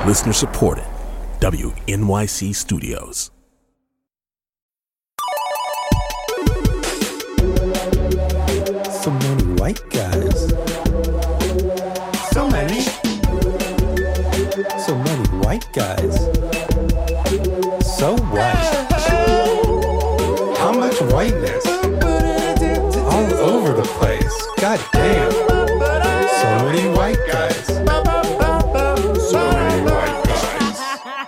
Listener supported. WNYC Studios. So many white guys. So many. So many white guys. So white. How much whiteness? All over the place. God damn. So many white guys. So many white guys.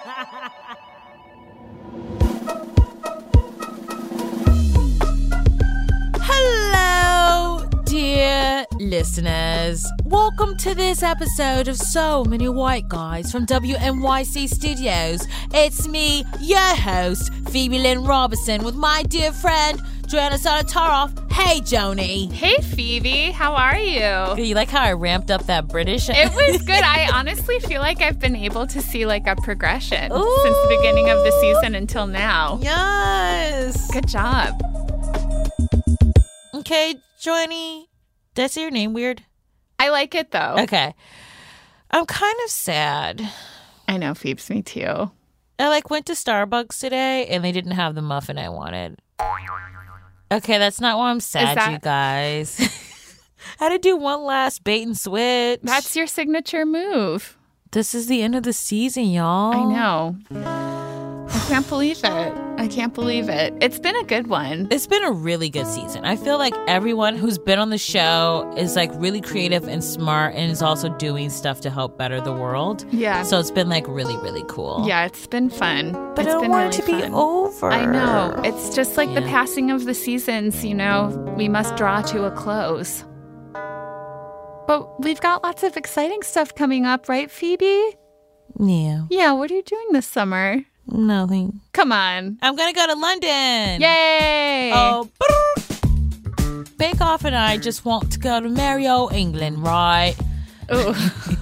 Hello, dear listeners. Welcome to this episode of So Many White Guys from WNYC Studios. It's me, your host, Phoebe Lynn Robertson, with my dear friend, Joanna Solotaroff. Hey, Joni. Hey, Phoebe. How are you? You like how I ramped up that British? It was good. I honestly feel like I've been able to see like a progression since the beginning of the season until now. Yes. Good job. Okay, Joanie. Did I say your name weird? I like it, though. Okay. I'm kind of sad. I know, Phoebes, me too. I went to Starbucks today and they didn't have the muffin I wanted. Okay, that's not why I'm sad, you guys. I had to do one last bait and switch. That's your signature move. This is the end of the season, y'all. I know. I can't believe it. I can't believe it. It's been a good one. It's been a really good season. I feel like everyone who's been on the show is really creative and smart and is also doing stuff to help better the world. Yeah. So it's been really, really cool. Yeah, it's been fun. But I don't want it to be over. I know. It's just like the passing of the seasons, we must draw to a close. But we've got lots of exciting stuff coming up, right, Phoebe? Yeah. Yeah, what are you doing this summer? Nothing. Come on. I'm going to go to London. Yay! Oh, Bake Off and I just want to go to merry old England, right? Oh.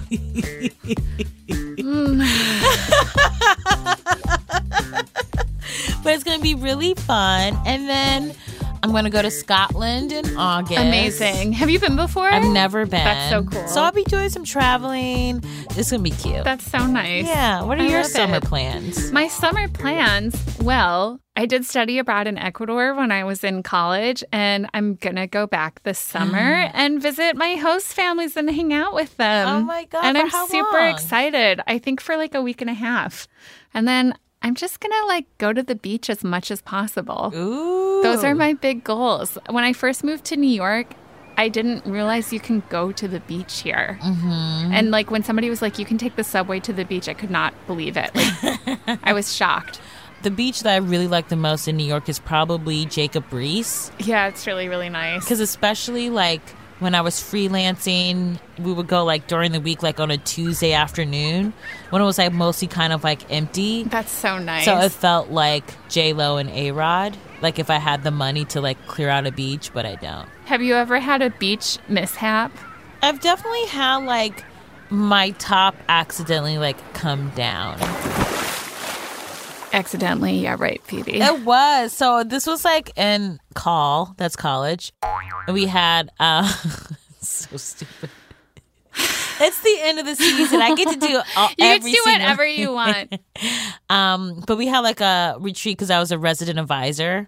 But it's going to be really fun. And then I'm going to go to Scotland in August. Amazing. Have you been before? I've never been. That's so cool. So I'll be doing some traveling. It's going to be cute. That's so nice. Yeah. What are your summer plans? My summer plans? Well, I did study abroad in Ecuador when I was in college, and I'm going to go back this summer and visit my host families and hang out with them. Oh, my God. And For I'm how super long? excited. I think for a week and a half. And then I'm just going to go to the beach as much as possible. Ooh. Those are my big goals. When I first moved to New York, I didn't realize you can go to the beach here. Mm-hmm. And when somebody was like, you can take the subway to the beach, I could not believe it. I was shocked. The beach that I really like the most in New York is probably Jacob Riis. Yeah, it's really, really nice. Because especially when I was freelancing, we would go during the week, on a Tuesday afternoon when it was mostly kind of empty. That's so nice. So it felt like J-Lo and A-Rod, if I had the money to clear out a beach, but I don't. Have you ever had a beach mishap? I've definitely had my top accidentally come down. Accidentally, yeah, right, Phoebe. It was. So this was in that's college. And we had, so stupid. It's the end of the season. I get to do you get to do whatever you want. But we had a retreat because I was a resident advisor.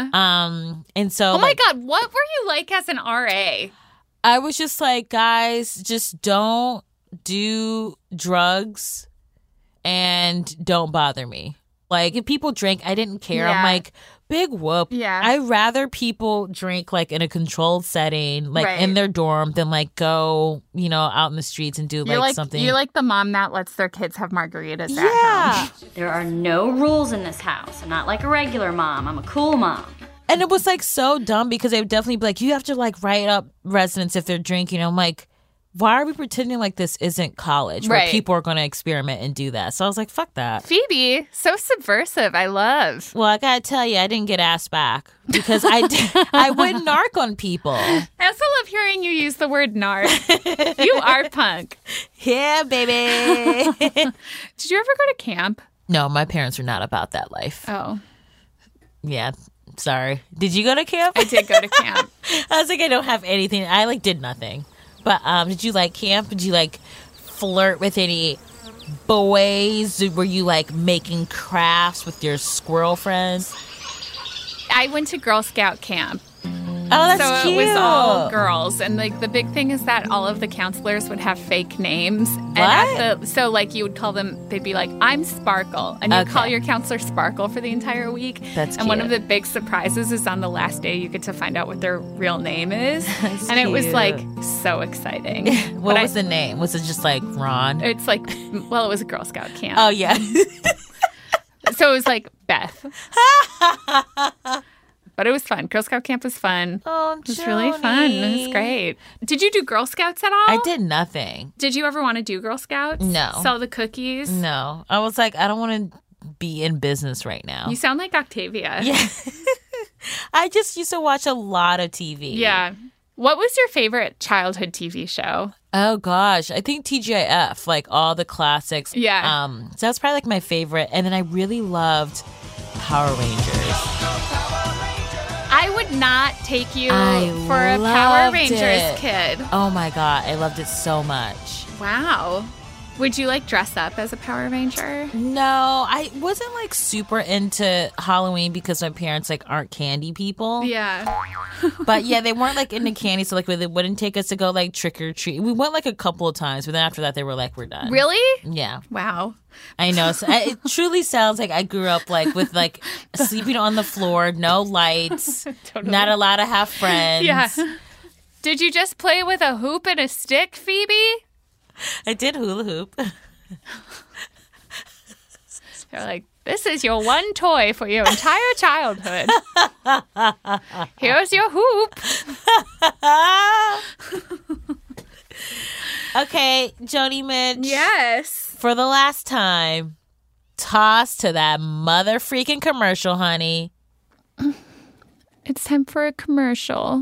And so. Oh my God, what were you like as an RA? I was just guys, just don't do drugs and don't bother me. If people drink, I didn't care. Yeah. I'm big whoop. Yeah. I'd rather people drink in a controlled setting, Right. in their dorm, than go, out in the streets and do something. You're like the mom that lets their kids have margaritas at Yeah. home. There are no rules in this house. I'm not like a regular mom. I'm a cool mom. And it was so dumb because they would definitely be you have to write up residents if they're drinking. I'm why are we pretending this isn't college where Right. people are going to experiment and do that? So I was fuck that. Phoebe, so subversive. I love. Well, I gotta tell you, I didn't get asked back because I wouldn't narc on people. I also love hearing you use the word narc. You are punk. Yeah, baby. Did you ever go to camp? No, my parents were not about that life. Oh. Yeah, sorry. Did you go to camp? I did go to camp. I was I don't have anything. I did nothing. But did you camp? Did you flirt with any boys? Were you like making crafts with your squirrel friends? I went to Girl Scout camp. Oh, that's so cute. it was all girls, and like the big thing is that all of the counselors would have fake names. What? And so like you would call them, they'd be like, I'm Sparkle, and you Okay. call your counselor Sparkle for the entire week. That's And one of cute. the big surprises is on the last day you get to find out what their real name is. That's and it was cute. like so exciting. What But was the name? Was it just like Ron? It's like, well, it was a Girl Scout camp. Oh, yeah. So it was like Beth. But it was fun. Girl Scout camp was fun. Oh, It was really fun. It was great. Did you do Girl Scouts at all? I did nothing. Did you ever want to do Girl Scouts? No. Sell the cookies? No. I was like, I don't want to be in business right now. You sound like Octavia. Yeah. I just used to watch a lot of TV. Yeah. What was your favorite childhood TV show? Oh gosh, I think TGIF, like all the classics. Yeah. So that's probably like my favorite, and then I really loved Power Rangers. I would not take you I for a Power loved Rangers it. kid. Oh my god, I loved it so much. Wow. Would you like dress up as a Power Ranger? No, I wasn't like super into Halloween because my parents like aren't candy people. Yeah. But yeah, they weren't like into candy, so like they wouldn't take us to go like trick or treat. We went like a couple of times, but then after that they were like, we're done. Really? Yeah. Wow. I know. So it truly sounds like I grew up like with like sleeping on the floor, no lights, Totally. not allowed to have friends. Yeah. Did you just play with a hoop and a stick, Phoebe? I did hula hoop. They're like, this is your one toy for your entire childhood. Here's your hoop. Okay, Joni Mitch. Yes. For the last time, toss to that mother freaking commercial, honey. It's time for a commercial.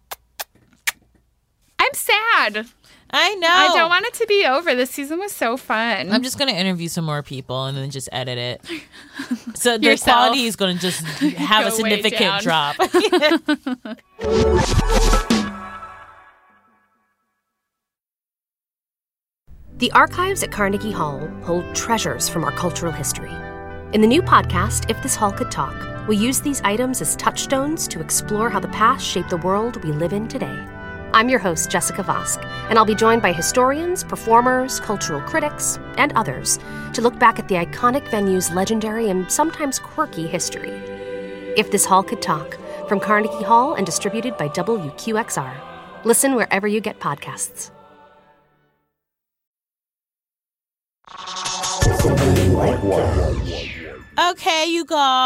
I'm sad. I know. I don't want it to be over. This season was so fun. I'm just going to interview some more people and then just edit it. So the Yourself. quality is going to just have a Go way significant down. drop. The archives at Carnegie Hall hold treasures from our cultural history. In the new podcast, If This Hall Could Talk, we use these items as touchstones to explore how the past shaped the world we live in today. I'm your host, Jessica Vosk, and I'll be joined by historians, performers, cultural critics, and others to look back at the iconic venue's legendary and sometimes quirky history. If This Hall Could Talk, from Carnegie Hall and distributed by WQXR. Listen wherever you get podcasts. Okay, you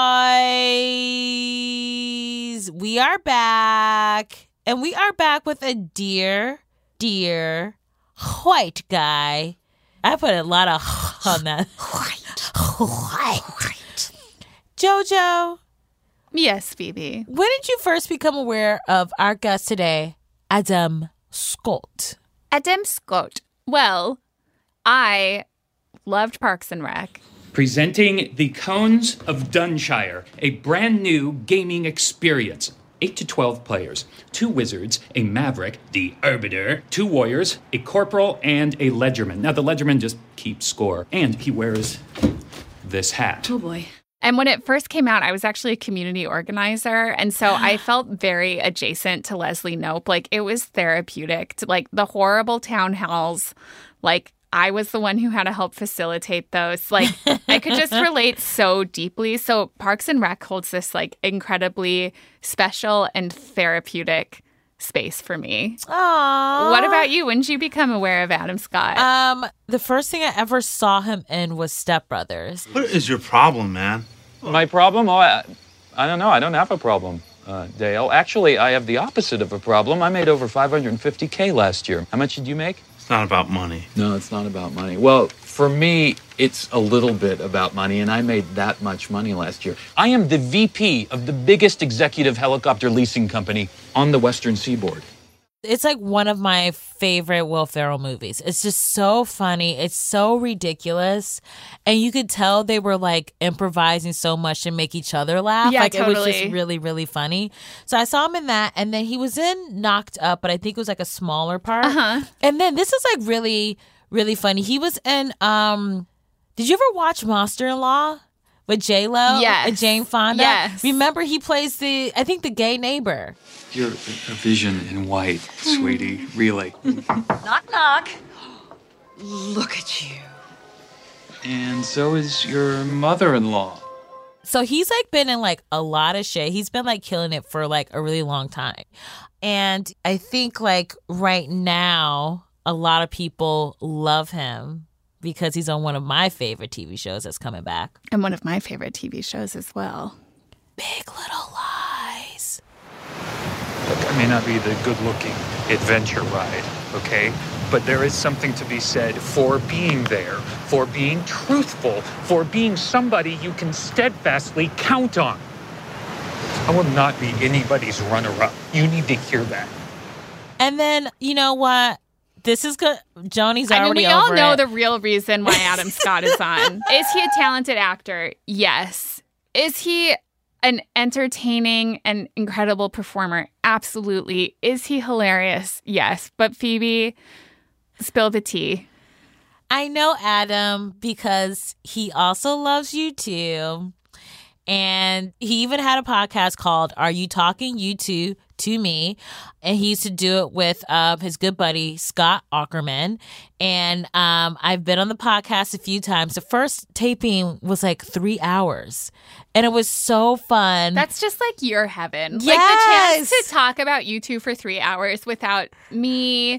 guys, we are back. And we are back with a dear white guy. I put a lot of on that. White. Jojo, Yes, Phoebe. when did you first become aware of our guest today, Adam Scott? Adam Scott. Well, I loved Parks and Rec. Presenting the Cones of Dunshire, a brand new gaming experience. 8 to 12 players, 2 wizards, a maverick, the arbiter, 2 warriors, a corporal, and a ledgerman. Now, the ledgerman just keeps score, and he wears this hat. Oh, boy. And when it first came out, I was actually a community organizer. And so I felt very adjacent to Leslie Knope. Like, it was therapeutic. Like, the horrible town halls, like, I was the one who had to help facilitate those. Like, I could just relate so deeply. So Parks and Rec holds this, like, incredibly special and therapeutic space for me. Aww. What about you? When did you become aware of Adam Scott? The first thing I ever saw him in was Step Brothers. What is your problem, man? My problem? Oh, I don't know. I don't have a problem, Dale. Actually, I have the opposite of a problem. I made over $550K last year. How much did you make? It's not about money. No, it's not about money. Well, for me, it's a little bit about money, and I made that much money last year. I am the VP of the biggest executive helicopter leasing company on the Western Seaboard. It's like one of my favorite Will Ferrell movies. It's just so funny. It's so ridiculous. And you could tell they were like improvising so much to make each other laugh. Yeah, It was just totally. really, really funny. So I saw him in that. And then he was in Knocked Up, but I think it was like a smaller part. And then this is like really, really funny. He was in Did you ever watch Monster-in-Law with J-Lo Yes. and Jane Fonda? Yes. Remember he plays the gay neighbor. You're a vision in white, sweetie. Really. Knock, knock. Look at you. And so is your mother-in-law. So he's like been in like a lot of shit. He's been like killing it for like a really long time. And I think like right now, a lot of people love him because he's on one of my favorite TV shows that's coming back. And one of my favorite TV shows as well. Big Little Lies. Look, I may not be the good-looking adventure ride, okay? But there is something to be said for being there, for being truthful, for being somebody you can steadfastly count on. I will not be anybody's runner-up. You need to hear that. And then, you know what? This is good. Joni's already we all over know it. the real reason why Adam Scott is on. Is he a talented actor? Yes. Is he an entertaining and incredible performer? Absolutely. Is he hilarious? Yes. But Phoebe, spill the tea. I know Adam because he also loves you too. And he even had a podcast called Are You Talking You Two to Me? And he used to do it with his good buddy, Scott Aukerman. And I've been on the podcast a few times. The first taping was like 3 hours. And it was so fun. That's just like your heaven. Yes. Like the chance to talk about you two for 3 hours without me,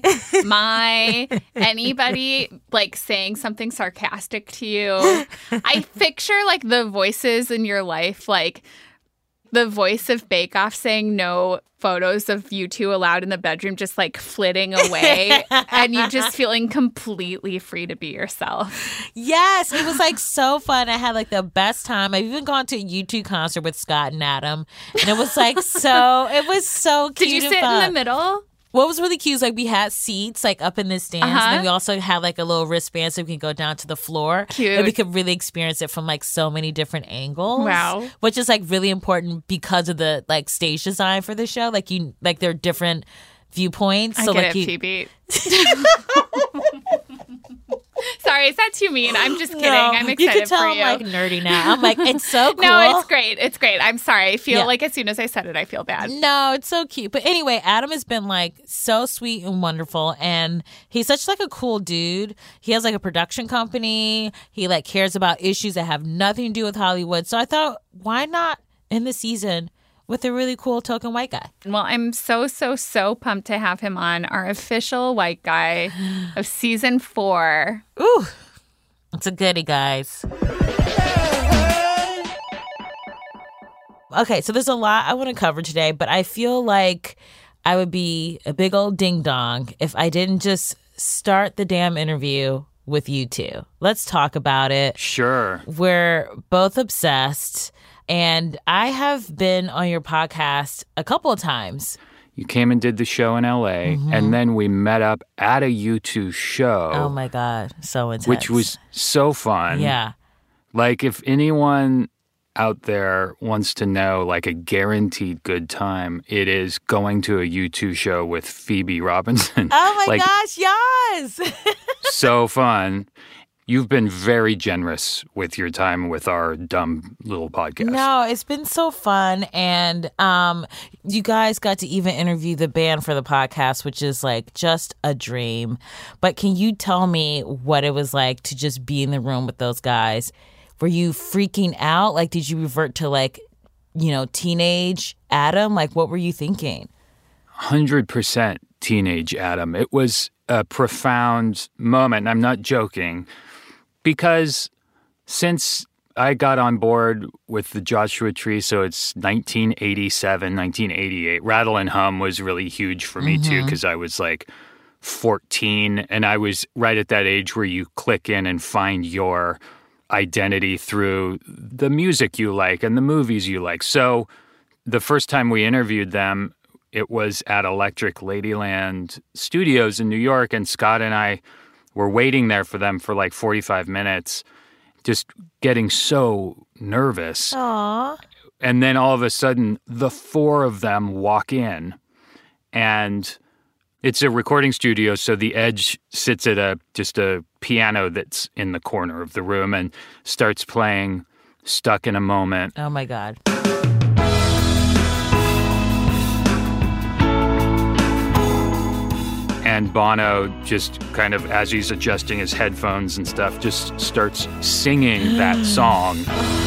anybody like saying something sarcastic to you. I picture like the voices in your life, like the voice of Bake Off saying no photos of you two allowed in the bedroom, just like flitting away and you just feeling completely free to be yourself. Yes, it was like so fun. I had like the best time. I've even gone to a U2 concert with Scott and Adam. And it was like it was so cute. Did you and sit fun. in the middle? What was really cute is like we had seats like up in the stands, and then we also had like a little wristband so we can go down to the floor. Cute. And we could really experience it from like so many different angles. Wow. Which is like really important because of the like stage design for the show. Like there are different viewpoints. I so get like it, Phoebe. Sorry, is that too mean? I'm just kidding. No, I'm excited you can tell for I'm you. like nerdy now. I'm like, it's so cool. No, it's great. It's great. I'm sorry. I feel Yeah. like as soon as I said it, I feel bad. No, it's so cute. But anyway, Adam has been like so sweet and wonderful, and he's such like a cool dude. He has like a production company. He like cares about issues that have nothing to do with Hollywood. So I thought, why not end the season with a really cool token white guy? Well, I'm so pumped to have him on our official white guy of season 4. Ooh, it's a goodie, guys. Okay, so there's a lot I want to cover today, but I feel like I would be a big old ding dong if I didn't just start the damn interview with you two. Let's talk about it. Sure. We're both obsessed, and I have been on your podcast a couple of times. You came and did the show in L.A., and then we met up at a U2 show. Oh, my God. So intense. Which was so fun. Yeah. Like, if anyone out there wants to know, like, a guaranteed good time, it is going to a U2 show with Phoebe Robinson. Oh, my like, gosh, yes. so fun. You've been very generous with your time with our dumb little podcast. No, it's been so fun. And you guys got to even interview the band for the podcast, which is like just a dream. But can you tell me what it was like to just be in the room with those guys? Were you freaking out? Like, did you revert to like, you know, teenage Adam? Like, what were you thinking? 100% teenage Adam. It was a profound moment, and I'm not joking, because since I got on board with the Joshua Tree, so it's 1987, 1988, Rattle and Hum was really huge for me too, because I was like 14, and I was right at that age where you click in and find your identity through the music you like and the movies you like. So the first time we interviewed them, it was at Electric Ladyland Studios in New York, and Scott and I were waiting there for them for like 45 minutes, just getting so nervous. Aww. And then all of a sudden, the 4 of them walk in, and It's a recording studio, so the Edge sits at just a piano that's in the corner of the room and starts playing Stuck in a Moment. Oh, my God. And Bono just kind of, as he's adjusting his headphones and stuff, just starts singing that song.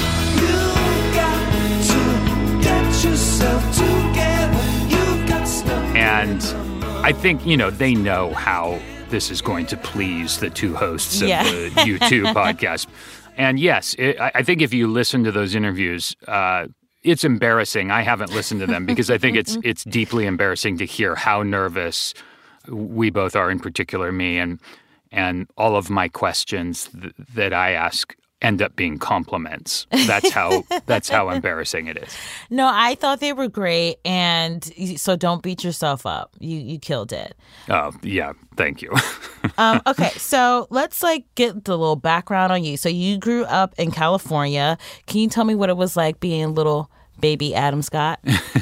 And I think, they know how this is going to please the two hosts of the U2 podcast. And yes, I think if you listen to those interviews, it's embarrassing. I haven't listened to them because I think it's deeply embarrassing to hear how nervous we both are, in particular me, and all of my questions that I ask end up being compliments. That's how embarrassing it is. No, I thought they were great, and so don't beat yourself up. You killed it. Oh, yeah. Thank you. Okay, so let's get the little background on you. So you grew up in California. Can you tell me what it was like being little baby Adam Scott?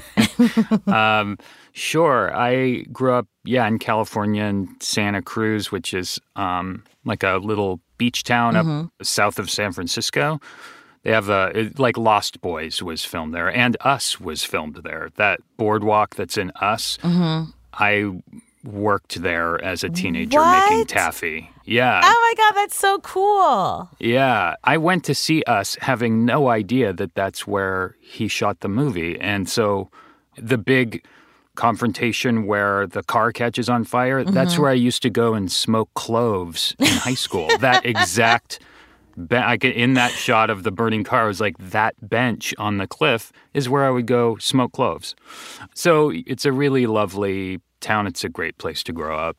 Sure. I grew up, in California in Santa Cruz, which is like a little beach town up south of San Francisco. They have Lost Boys was filmed there, and Us was filmed there. That boardwalk that's in Us, I worked there as a teenager making taffy. Yeah. Oh my God, that's so cool. Yeah. I went to see Us having no idea that that's where he shot the movie. And so the big confrontation where the car catches on fire, that's where I used to go and smoke cloves in high school. That exact in that shot of the burning car, I was like, that bench on the cliff is where I would go smoke cloves. So it's a really lovely town. It's a great place to grow up.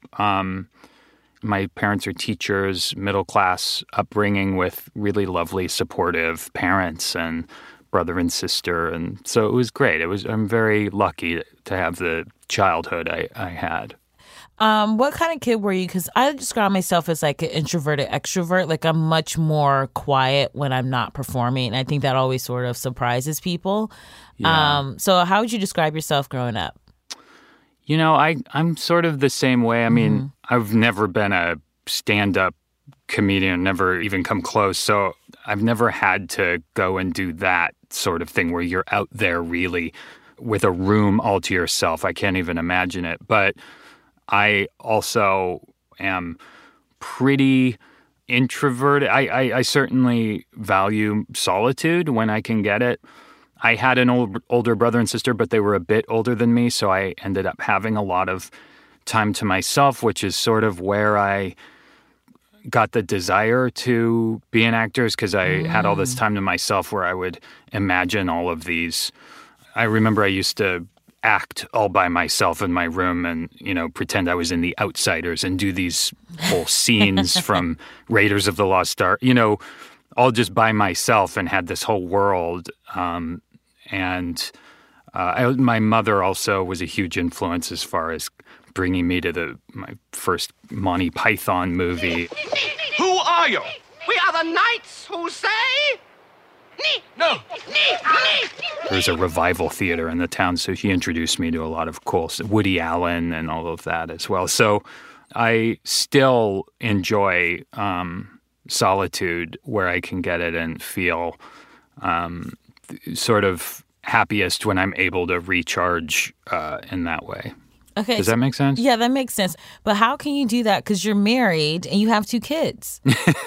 My parents are teachers, middle class upbringing with really lovely, supportive parents and brother and sister, and so it was great. I'm very lucky to have the childhood I had. What kind of kid were you? Because I describe myself as an introverted extrovert. I'm much more quiet when I'm not performing, and I think that always sort of surprises people. Yeah. So how would you describe yourself growing up? I'm sort of the same way. I mean, I've never been a stand-up comedian, never even come close. So I've never had to go and do that sort of thing where you're out there really with a room all to yourself. I can't even imagine it. But I also am pretty introverted. I certainly value solitude when I can get it. I had an older brother and sister, but they were a bit older than me, so I ended up having a lot of time to myself, which is sort of where I got the desire to be an actor, because I had all this time to myself where I would imagine all of these. I remember I used to act all by myself in my room and, pretend I was in The Outsiders and do these whole scenes from Raiders of the Lost Ark, all just by myself, and had this whole world. My mother also was a huge influence as far as bringing me to my first Monty Python movie. Who are you? We are the knights who say... No. There's a revival theater in the town, so she introduced me to a lot of cool Woody Allen and all of that as well. So I still enjoy solitude where I can get it and feel sort of happiest when I'm able to recharge in that way. Okay. Does that make sense? Yeah, that makes sense. But how can you do that? Because you're married and you have 2 kids.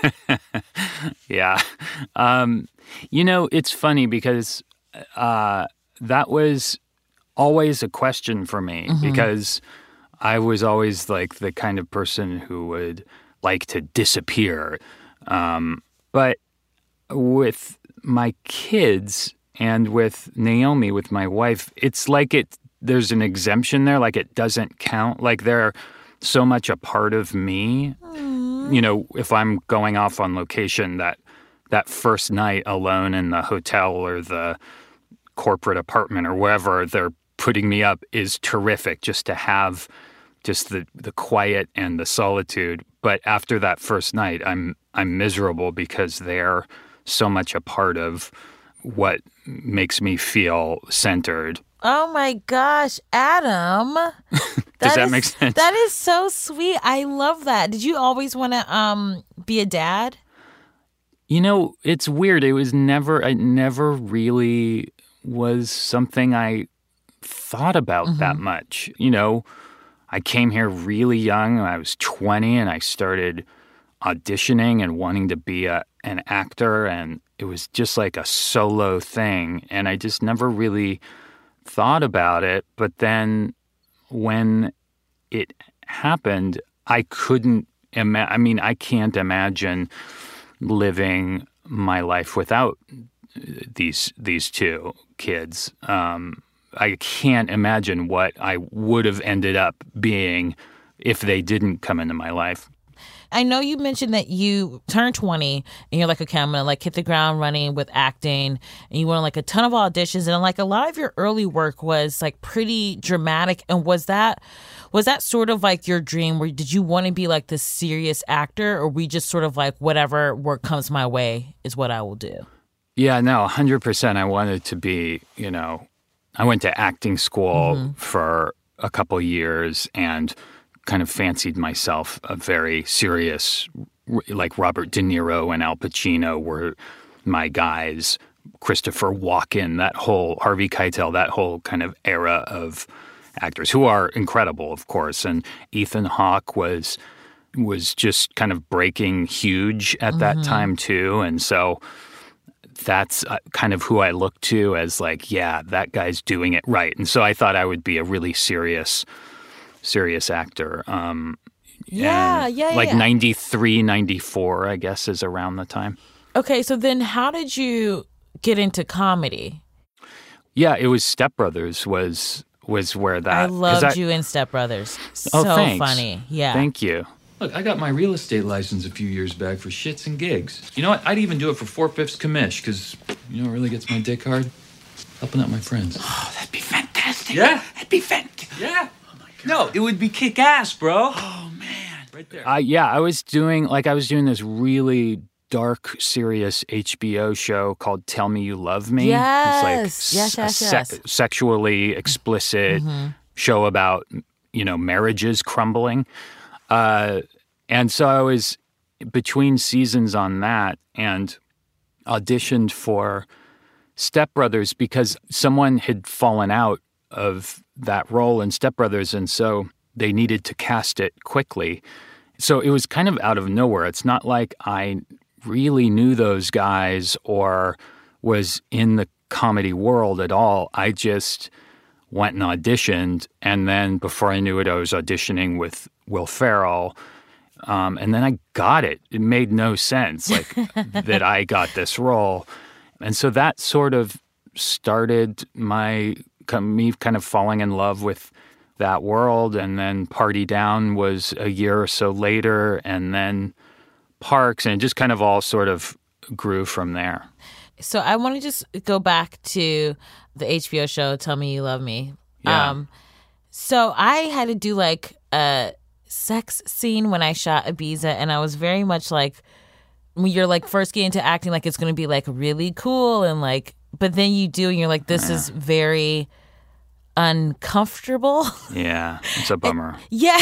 Yeah. It's funny because that was always a question for me, because I was always the kind of person who would like to disappear. But with my kids and with Naomi, with my wife, it's there's an exemption there, it doesn't count. They're so much a part of me. If I'm going off on location, that first night alone in the hotel or the corporate apartment or wherever they're putting me up is terrific, just to have just the quiet and the solitude. But after that first night, I'm miserable because they're so much a part of what makes me feel centered. Oh my gosh, Adam. Does that make sense? That is so sweet. I love that. Did you always want to be a dad? You know, it's weird. It never really was something I thought about that much. You know, I came here really young. I was 20 and I started auditioning and wanting to be an actor, and it was just like a solo thing, and I just never really thought about it. But then when it happened, I couldn't I can't imagine living my life without these two kids. I can't imagine what I would have ended up being if they didn't come into my life. I know you mentioned that you turned 20 and you're like, okay, I'm going to like hit the ground running with acting, and you went on like a ton of auditions, and like a lot of your early work was like pretty dramatic. And was that sort of like your dream, where did you want to be like this serious actor, or we just sort of like whatever work comes my way is what I will do? Yeah, no, 100%. I wanted to be, you know, I went to acting school for a couple years and kind of fancied myself a very serious, like Robert De Niro and Al Pacino were my guys, Christopher Walken, that whole Harvey Keitel, that whole kind of era of actors who are incredible, of course. And Ethan Hawke was just kind of breaking huge at that time too. And so that's kind of who I look to as like, yeah, that guy's doing it right. And so I thought I would be a really serious actor. Like 93, 94, I guess, is around the time. Okay, so then how did you get into comedy? Yeah, it was Step Brothers was where that... I loved you in Step Brothers. So thanks. funny. Yeah. Thank you. Look, I got my real estate license a few years back for shits and gigs. You know what? I'd even do it for 4/5 commish, because you know what really gets my dick hard? Helping out my friends. Oh, that'd be fantastic. Yeah? That'd be fantastic. Yeah. No, it would be kick-ass, bro. Oh, man. Right there. I was doing this really dark, serious HBO show called Tell Me You Love Me. Yes. It's like Yes. Sexually explicit show about, you know, marriages crumbling. And so I was between seasons on that and auditioned for Step Brothers because someone had fallen out of that role in Step Brothers, and so they needed to cast it quickly. So it was kind of out of nowhere. It's not like I really knew those guys or was in the comedy world at all. I just went and auditioned, and then before I knew it, I was auditioning with Will Ferrell, and then I got it. It made no sense, like, that I got this role. And so that sort of started me kind of falling in love with that world. And then Party Down was a year or so later, and then Parks, and it just kind of all sort of grew from there. So I want to just go back to the HBO show, Tell Me You Love Me. Yeah. So I had to do like a sex scene when I shot Ibiza, and I was very much like, when you're like first getting into acting, like it's going to be like really cool, and like, but then you do, and you're like, this is very uncomfortable. Yeah, it's a bummer. Yeah.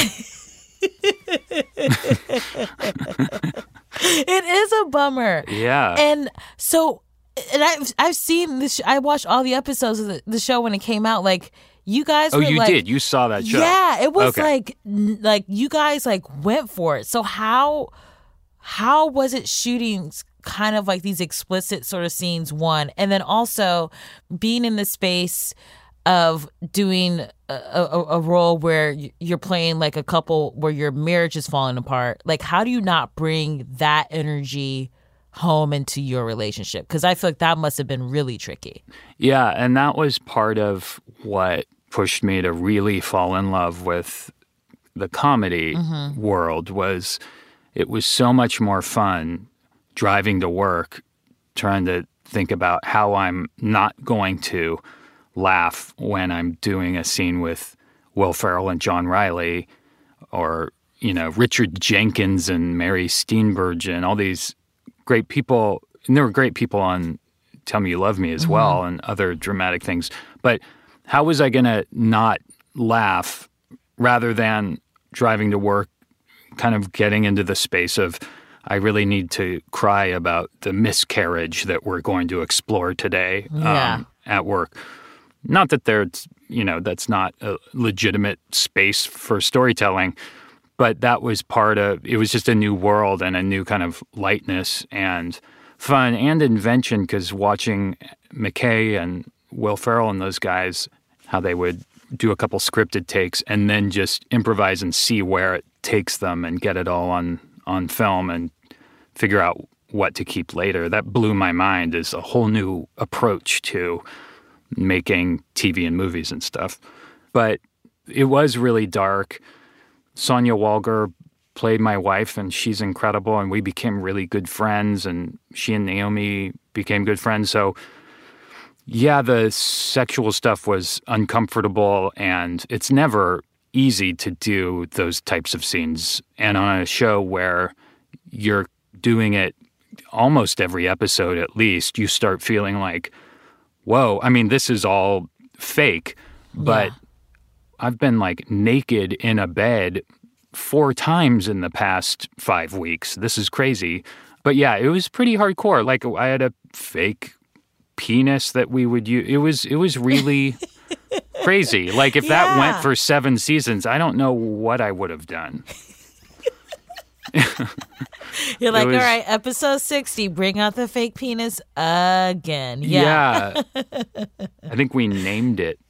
It is a bummer. Yeah. And so, and I've seen this. I watched all the episodes of the show when it came out. Like, you guys were you like, did? You saw that show? Yeah, it was Okay. like you guys like went for it. So how was it shooting kind of like these explicit sort of scenes, one, and then also being in the space of doing a role where you're playing like a couple where your marriage is falling apart? Like, how do you not bring that energy home into your relationship? Because I feel like that must have been really tricky. Yeah, and that was part of what pushed me to really fall in love with the comedy world. Was it was so much more fun driving to work, trying to think about how I'm not going to laugh when I'm doing a scene with Will Ferrell and John Reilly, or, you know, Richard Jenkins and Mary Steenburgen, all these great people. And there were great people on Tell Me You Love Me as well, and other dramatic things. But how was I going to not laugh rather than driving to work, kind of getting into the space of, I really need to cry about the miscarriage that we're going to explore today at work. Not that there's, that's not a legitimate space for storytelling, but that was it was just a new world and a new kind of lightness and fun and invention, because watching McKay and Will Ferrell and those guys, how they would do a couple scripted takes and then just improvise and see where it takes them and get it all on film and figure out what to keep later. That blew my mind as a whole new approach to making TV and movies and stuff. But it was really dark. Sonya Walger played my wife, and she's incredible, and we became really good friends, and she and Naomi became good friends. So yeah, the sexual stuff was uncomfortable, and it's never easy to do those types of scenes. And on a show where you're doing it almost every episode at least, you start feeling like, whoa, I mean, this is all fake, but I've been like naked in a bed 4 times in the past 5 weeks. This is crazy. But yeah, it was pretty hardcore. Like, I had a fake penis that we would use. It was really crazy. Like, if that went for 7 seasons, I don't know what I would have done. You're like, all right, episode 60, bring out the fake penis again. Yeah. I think we named it.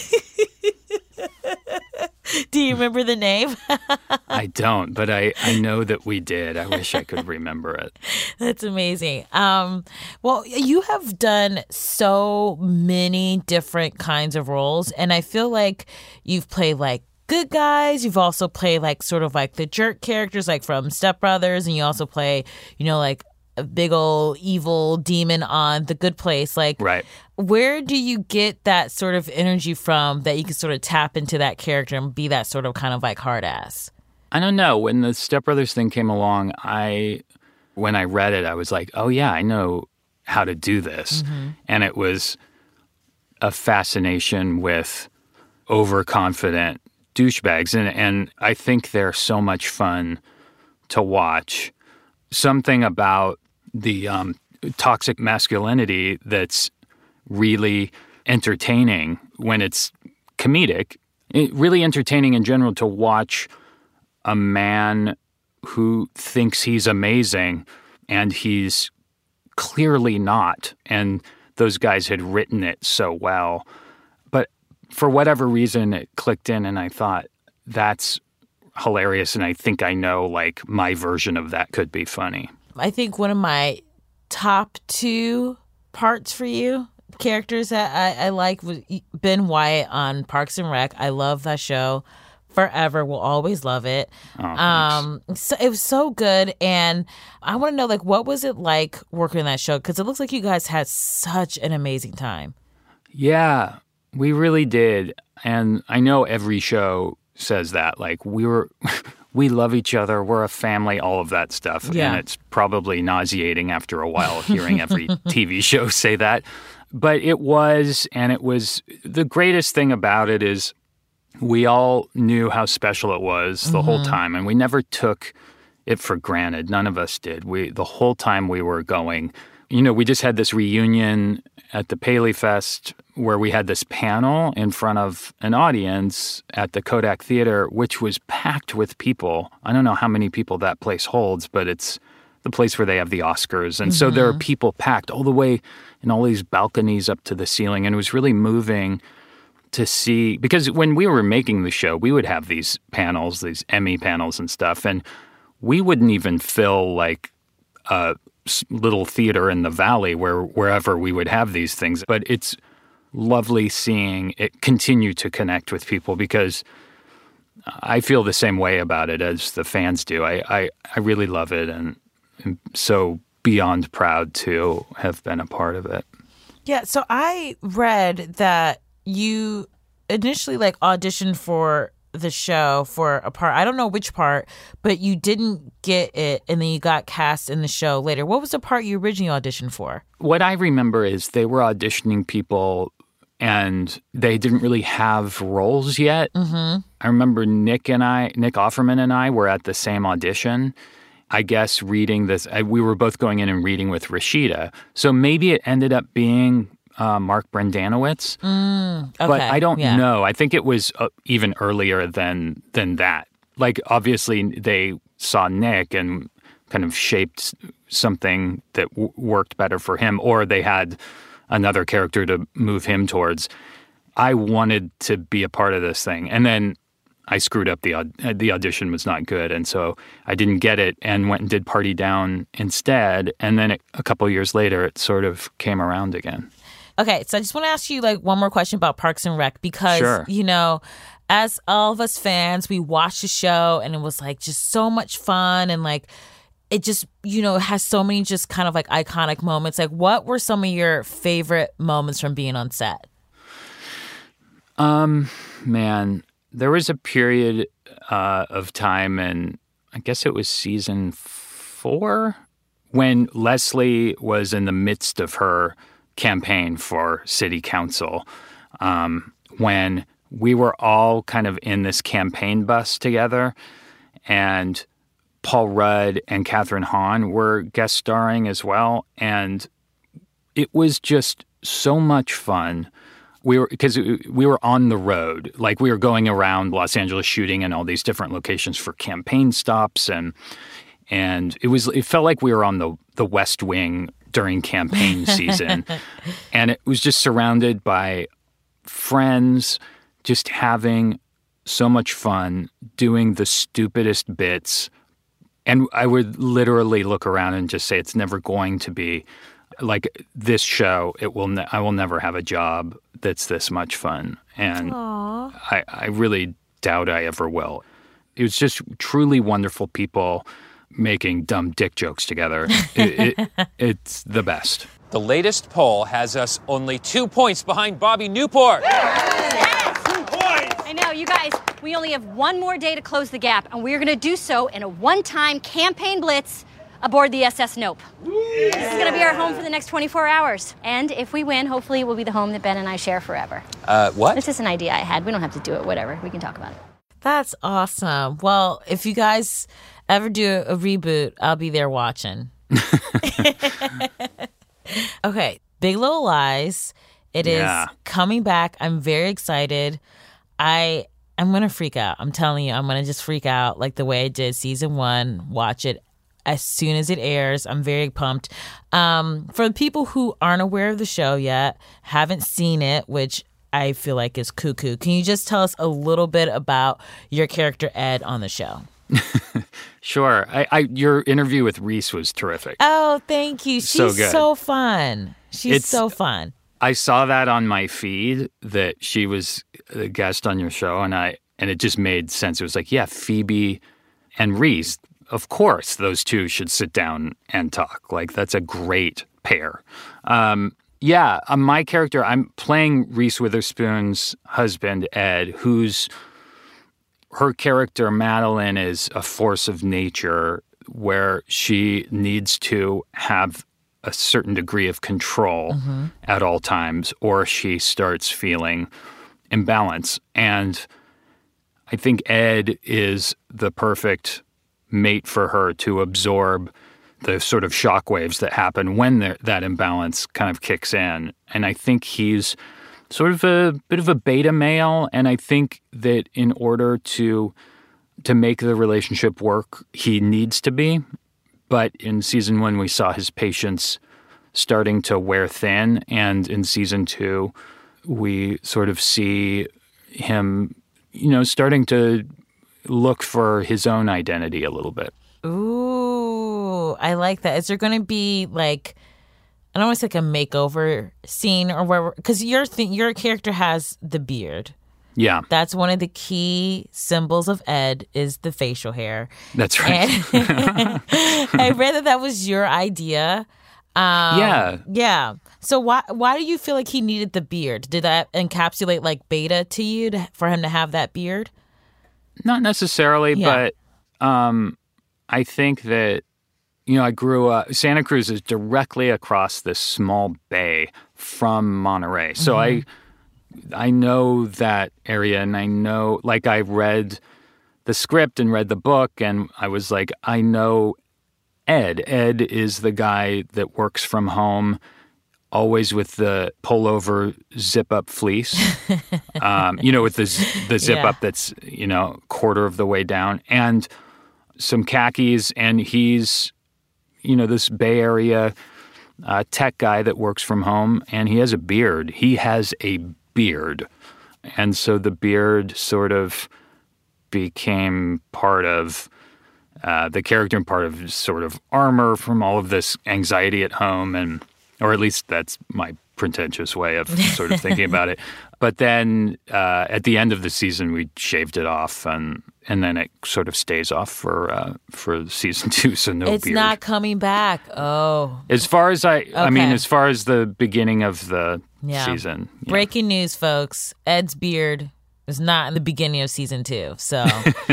Do you remember the name? I don't, but I know that we did. I wish I could remember it. That's amazing. Well, you have done so many different kinds of roles, and I feel like you've played like good guys. You've also played like sort of like the jerk characters, like from Step Brothers, and you also play, like a big old evil demon on The Good Place. Like, right. Where do you get that sort of energy from that you can sort of tap into that character and be that sort of kind of like hard ass? I don't know. When the Step Brothers thing came along, when I read it, I was like, oh yeah, I know how to do this. Mm-hmm. And it was a fascination with overconfident douchebags. And I think they're so much fun to watch. Something about the toxic masculinity that's really entertaining when it's comedic. Really entertaining in general to watch a man who thinks he's amazing and he's clearly not. And those guys had written it so well. But for whatever reason, it clicked in and I thought, that's hilarious. And I think I know, like, my version of that could be funny. I think one of my top 2 parts for you, characters that I like, was Ben Wyatt on Parks and Rec. I love that show. Forever, will always love it. So it was so good, and I want to know, like, what was it like working on that show? Because it looks like you guys had such an amazing time. Yeah, we really did, and I know every show says that. Like, we love each other, we're a family, all of that stuff, and it's probably nauseating after a while hearing every TV show say that. But it was the greatest thing about it is we all knew how special it was the whole time, and we never took it for granted. None of us did. The whole time we were going, we just had this reunion at the Paley Fest where we had this panel in front of an audience at the Kodak Theater, which was packed with people. I don't know how many people that place holds, but it's the place where they have the Oscars. And so there are people packed all the way in all these balconies up to the ceiling, and it was really moving to see, because when we were making the show, we would have these panels, these Emmy panels and stuff, and we wouldn't even fill like a little theater in the valley wherever we would have these things. But it's lovely seeing it continue to connect with people, because I feel the same way about it as the fans do. I really love it, and I'm so beyond proud to have been a part of it. Yeah, so I read that you initially like auditioned for the show for a part. I don't know which part, but you didn't get it, and then you got cast in the show later. What was the part you originally auditioned for? What I remember is they were auditioning people and they didn't really have roles yet. I remember Nick Offerman and I were at the same audition. I guess reading this, we were both going in and reading with Rashida. So maybe it ended up being Mark Brendanowitz. Okay. But I don't know. I think it was even earlier than that. Like, obviously, they saw Nick and kind of shaped something that worked better for him, or they had another character to move him towards. I wanted to be a part of this thing. And then I screwed up. The audition was not good, and so I didn't get it and went and did Party Down instead. And then a couple of years later, it sort of came around again. Okay, so I just want to ask you like one more question about Parks and Rec because, you know, as all of us fans, we watched the show and it was like just so much fun and like it just, you know, has so many just kind of like iconic moments. Like what were some of your favorite moments from being on set? Man, there was a period of time, and I guess it was season 4, when Leslie was in the midst of her campaign for city council, when we were all kind of in this campaign bus together, and Paul Rudd and Catherine Hahn were guest starring as well, and it was just so much fun. Because we were on the road, like we were going around Los Angeles shooting in all these different locations for campaign stops, and it felt like we were on the West Wing during campaign season, and it was just surrounded by friends, just having so much fun, doing the stupidest bits, and I would literally look around and just say, it's never going to be like this show. I will never have a job that's this much fun, and I really doubt I ever will. It was just truly wonderful people making dumb dick jokes together. It's the best. The latest poll has us only 2 points behind Bobby Newport. I know, you guys, we only have one more day to close the gap, and we're going to do so in a one-time campaign blitz aboard the SS Nope. This is going to be our home for the next 24 hours. And if we win, hopefully it will be the home that Ben and I share forever. What? It's just an idea I had. We don't have to do it, whatever. We can talk about it. That's awesome. Well, if you guys ever do a reboot, I'll be there watching. Okay, Big Little Lies. It is coming back. I'm very excited. I'm going to freak out. I'm telling you, I'm going to just freak out like the way I did season 1. Watch it as soon as it airs. I'm very pumped. For the people who aren't aware of the show yet, haven't seen it, which I feel like is cuckoo, can you just tell us a little bit about your character Ed on the show? Sure. Your interview with Reese was terrific. Oh, thank you. She's good. so fun. She's so fun. I saw that on my feed that she was a guest on your show, and it just made sense. It was like, yeah, Phoebe and Reese, of course, those two should sit down and talk. Like, that's a great pair. My character, I'm playing Reese Witherspoon's husband, Ed, her character, Madeline, is a force of nature where she needs to have a certain degree of control at all times, or she starts feeling imbalance. And I think Ed is the perfect mate for her to absorb the sort of shockwaves that happen when that imbalance kind of kicks in. And I think he's sort of a bit of a beta male, and I think that in order to make the relationship work, he needs to be. But in season 1, we saw his patience starting to wear thin, and in season 2, we sort of see him, starting to look for his own identity a little bit. Ooh, I like that. Is there going to be like, I don't want to say like a makeover scene or where, because your character has the beard. Yeah. That's one of the key symbols of Ed is the facial hair. That's right. And I read that was your idea. Yeah. So why do you feel like he needed the beard? Did that encapsulate like beta to you for him to have that beard? Not necessarily, but I think that, I grew up, Santa Cruz is directly across this small bay from Monterey. So I I know that area, and I know, like, I read the script and read the book, and I was like, I know Ed. Ed is the guy that works from home, always with the pullover zip-up fleece, with the zip-up that's, quarter of the way down, and some khakis, and he's, this Bay Area tech guy that works from home, and he has a beard. He has a beard. And so the beard sort of became part of the character and part of sort of armor from all of this anxiety at home, or at least that's my pretentious way of sort of thinking about it. But then at the end of the season, we shaved it off, and then it sort of stays off for season 2. So no it's beard. It's not coming back. Oh, as far as as far as the beginning of the season. Breaking news, folks! Ed's beard is not in the beginning of season 2. So,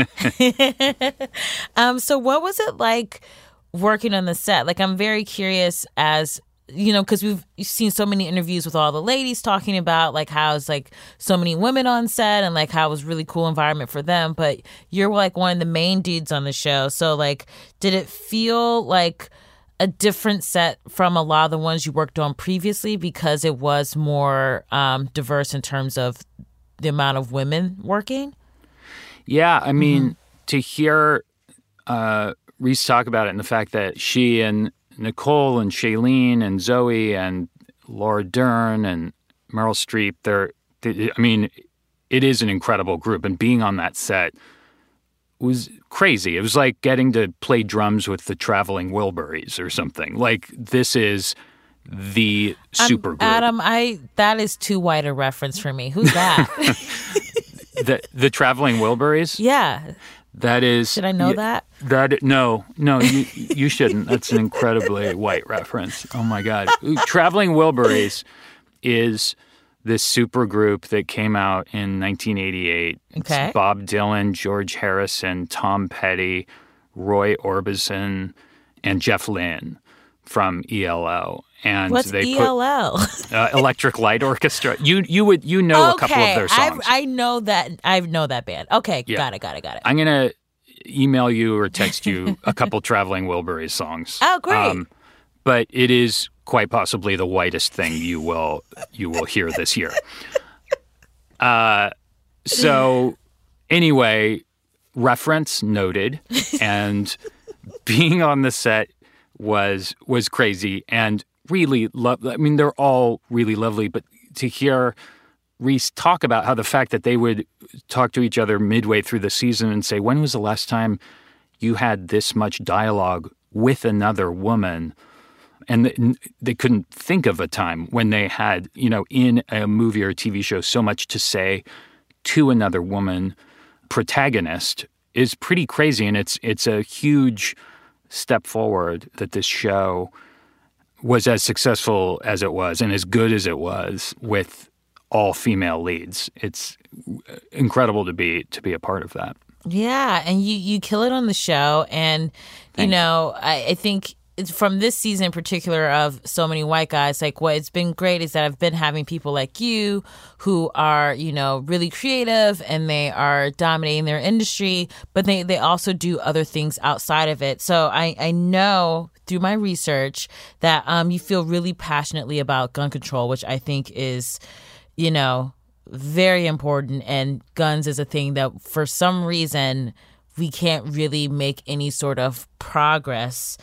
so what was it like working on the set? Like, I'm very curious as. Because we've seen so many interviews with all the ladies talking about like how it's like so many women on set and like how it was really cool environment for them. But you're like one of the main dudes on the show. So like, did it feel like a different set from a lot of the ones you worked on previously because it was more diverse in terms of the amount of women working? Yeah, I mean, to hear Reese talk about it and the fact that she and Nicole and Shailene and Zoe and Laura Dern and Meryl Streep, it is an incredible group. And being on that set was crazy. It was like getting to play drums with the Traveling Wilburys or something. Like, this is the super group. Adam, that is too white a reference for me. Who's that? the Traveling Wilburys? Yeah. That is. Should I know that? No, you shouldn't. That's an incredibly white reference. Oh my God. Traveling Wilburys is this super group that came out in 1988. Okay. It's Bob Dylan, George Harrison, Tom Petty, Roy Orbison, and Jeff Lynne from ELO. And what's ELO? Electric Light Orchestra. You know a couple of their songs. I know that band. Okay, yeah. Got it. I'm gonna email you or text you a couple Traveling Wilburys songs. Oh, great! But it is quite possibly the whitest thing you will hear this year. So anyway, reference noted, and being on the set was crazy and really they're all really lovely, but to hear Reese talk about how the fact that they would talk to each other midway through the season and say, when was the last time you had this much dialogue with another woman? And they couldn't think of a time when they had, in a movie or a TV show, so much to say to another woman protagonist is pretty crazy. And it's a huge step forward that this show was as successful as it was and as good as it was with all female leads. It's incredible to be a part of that. Yeah, and you kill it on the show, and I think from this season in particular of So Many White Guys, like what's been great is that I've been having people like you who are, really creative and they are dominating their industry, but they also do other things outside of it. So I know through my research that you feel really passionately about gun control, which I think is, very important. And guns is a thing that for some reason we can't really make any sort of progress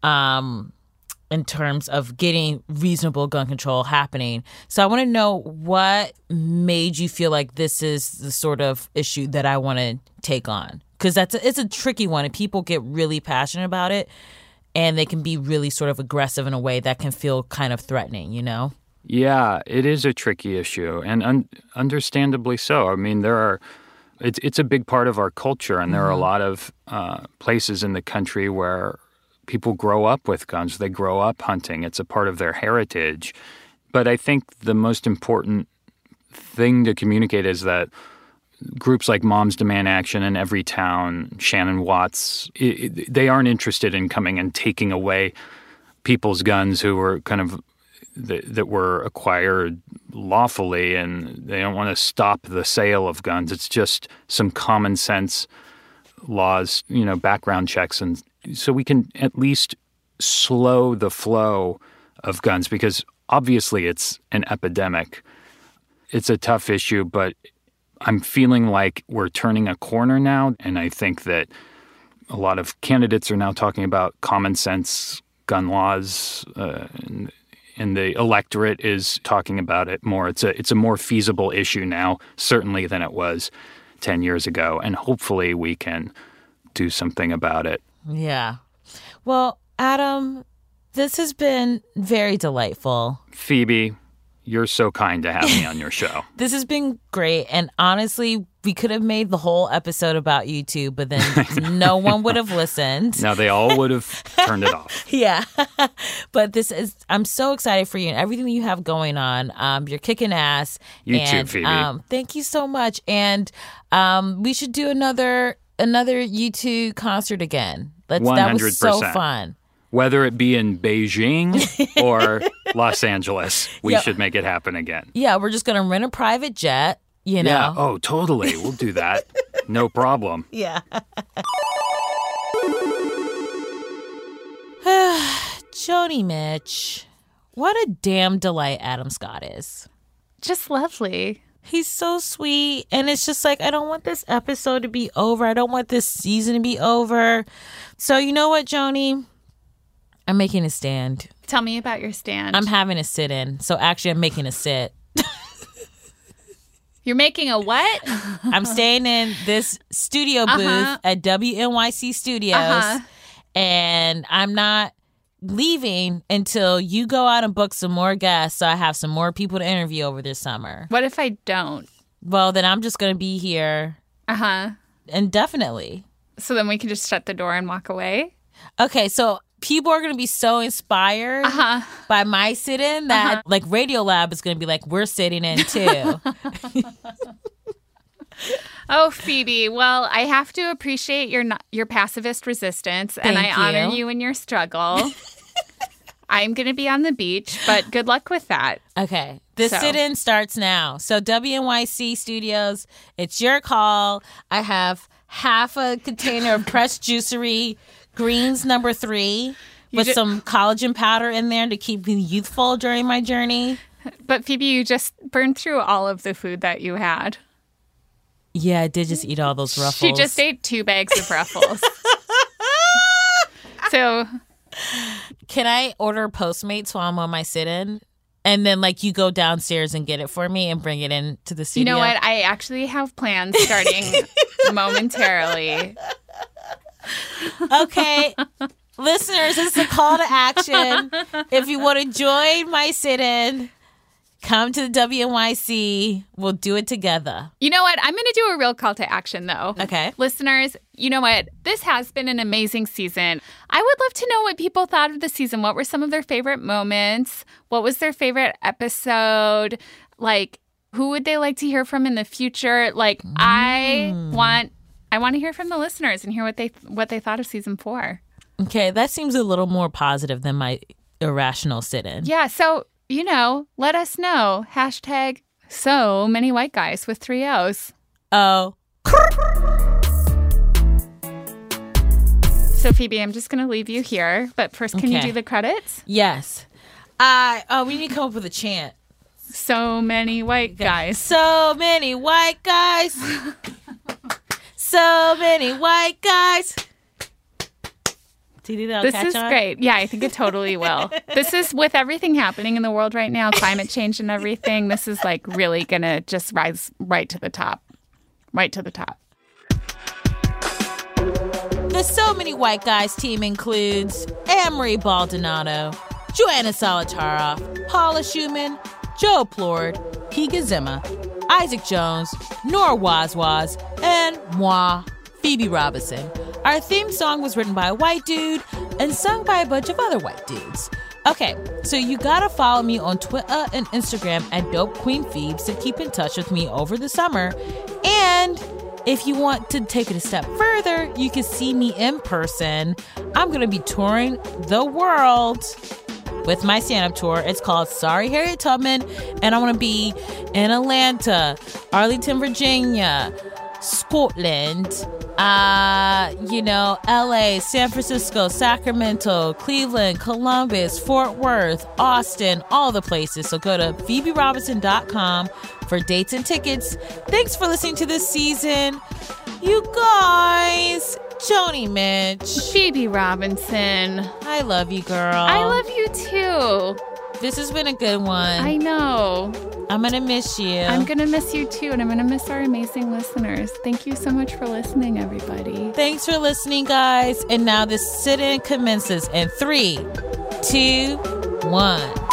in terms of getting reasonable gun control happening. So I want to know what made you feel like this is the sort of issue that I want to take on. Because it's a tricky one, and people get really passionate about it, and they can be really sort of aggressive in a way that can feel kind of threatening, Yeah, it is a tricky issue, and understandably so. I mean, it's a big part of our culture, and there are a lot of places in the country where people grow up with guns. They grow up hunting. It's a part of their heritage. But I think the most important thing to communicate is that groups like Moms Demand Action in Everytown, Shannon Watts, they aren't interested in coming and taking away people's guns who are kind of that were acquired lawfully, and they don't want to stop the sale of guns. It's just some common sense laws, background checks, and so we can at least slow the flow of guns, because obviously it's an epidemic. It's a tough issue, but I'm feeling like we're turning a corner now, and I think that a lot of candidates are now talking about common sense gun laws, and the electorate is talking about it more. It's a more feasible issue now, certainly, than it was 10 years ago, and hopefully we can do something about it. Yeah. Well, Adam, this has been very delightful. Phoebe, you're so kind to have me on your show. This has been great. And honestly, we could have made the whole episode about you two, but then no one would have listened. No, they all would have turned it off. Yeah. But I'm so excited for you and everything that you have going on. You're kicking ass. You too, Phoebe. Thank you so much. And we should do another U2 concert again. 100%. That was so fun. Whether it be in Beijing or Los Angeles, we should make it happen again. Yeah, we're just going to rent a private jet, you know. Yeah, oh, totally. We'll do that. No problem. Yeah. Joni Mitch, what a damn delight Adam Scott is. Just lovely. He's so sweet, and it's just like, I don't want this episode to be over. I don't want this season to be over. So you know what, Joni? I'm making a stand. Tell me about your stand. I'm having a sit-in. So actually, I'm making a sit. You're making a what? I'm staying in this studio booth at WNYC Studios, and I'm not leaving until you go out and book some more guests so I have some more people to interview over this summer. What if I don't? Well, then I'm just going to be here. Indefinitely. So then we can just shut the door and walk away? Okay, so people are going to be so inspired by my sit-in that like Radiolab is going to be like, we're sitting in too. Oh, Phoebe. Well, I have to appreciate your pacifist resistance, and I honor you in your struggle. I'm going to be on the beach, but good luck with that. Okay. The sit-in starts now. So WNYC Studios, it's your call. I have half a container of pressed juicery Greens number 3 with some collagen powder in there to keep me youthful during my journey. But Phoebe, you just burned through all of the food that you had. Yeah, I did just eat all those Ruffles. She just ate 2 bags of Ruffles. So, can I order Postmates while I'm on my sit-in? And then, like, you go downstairs and get it for me and bring it in to the studio? You know what? I actually have plans starting momentarily. Okay, listeners, this is a call to action. If you want to join my sit-in, come to the WNYC. We'll do it together. You know what? I'm going to do a real call to action, though. Okay. Listeners, you know what? This has been an amazing season. I would love to know what people thought of the season. What were some of their favorite moments? What was their favorite episode? Like, who would they like to hear from in the future? Like, I want to hear from the listeners and hear what they thought of season 4. Okay, that seems a little more positive than my irrational sit-in. Yeah, so, let us know. Hashtag so many white guys with 3 O's. Oh. So, Phoebe, I'm just going to leave you here. But first, can you do the credits? Yes. We need to come up with a chant. So many white guys. So many white guys. So many white guys. Do you think that'll catch on? This is great. Yeah, I think it totally will. This is, with everything happening in the world right now, climate change and everything, this is like really going to just rise right to the top. Right to the top. The So Many White Guys team includes Anne-Marie Baldonado, Joanna Solitaroff, Paula Schumann, Joe Plord, Higa Zima, Isaac Jones, Nora Wazwaz, and moi, Phoebe Robinson. Our theme song was written by a white dude and sung by a bunch of other white dudes. Okay, so you gotta follow me on Twitter and Instagram at Dope Queen Phoebes to keep in touch with me over the summer. And if you want to take it a step further, you can see me in person. I'm gonna be touring the world with my stand-up tour. It's called Sorry Harriet Tubman, and I want to be in Atlanta, Arlington, Virginia, Scotland, LA, San Francisco, Sacramento, Cleveland, Columbus, Fort Worth, Austin, all the places. So go to PhoebeRobinson.com for dates and tickets. Thanks for listening to this season. You guys, Joni Mitch, Phoebe Robinson. I love you, girl. I love you too. This has been a good one. I know. I'm going to miss you. I'm going to miss you too, and I'm going to miss our amazing listeners. Thank you so much for listening, everybody. Thanks for listening, guys. And now the sit-in commences in 3, 2, 1.